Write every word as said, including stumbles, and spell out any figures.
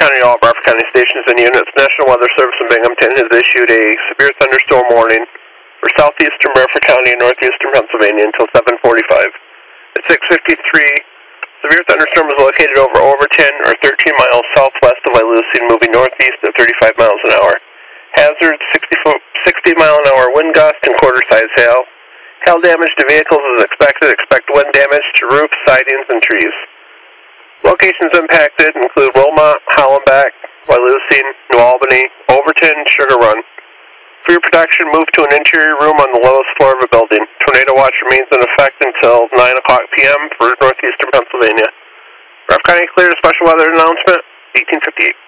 County, all Bradford County stations and units. National Weather Service in Binghamton has issued a severe thunderstorm warning for southeastern Bradford County and northeastern Pennsylvania until seven forty-five. At six fifty-three, severe thunderstorm is located over Overton or thirteen miles southwest of Wyalusing, moving northeast at thirty-five miles an hour. Hazard, sixty mile an hour wind gust and quarter-size hail. Hail damage to vehicles is expected. Expect wind damage to roofs, sidings, and trees. Locations impacted include Wilmot, Hollenbeck, Wyalusing, New Albany, Overton, Sugar Run. For your protection, move to an interior room on the lowest floor of a building. Tornado watch remains in effect until nine o'clock p m for northeastern Pennsylvania. Bradford County cleared a special weather announcement, eighteen fifty-eight.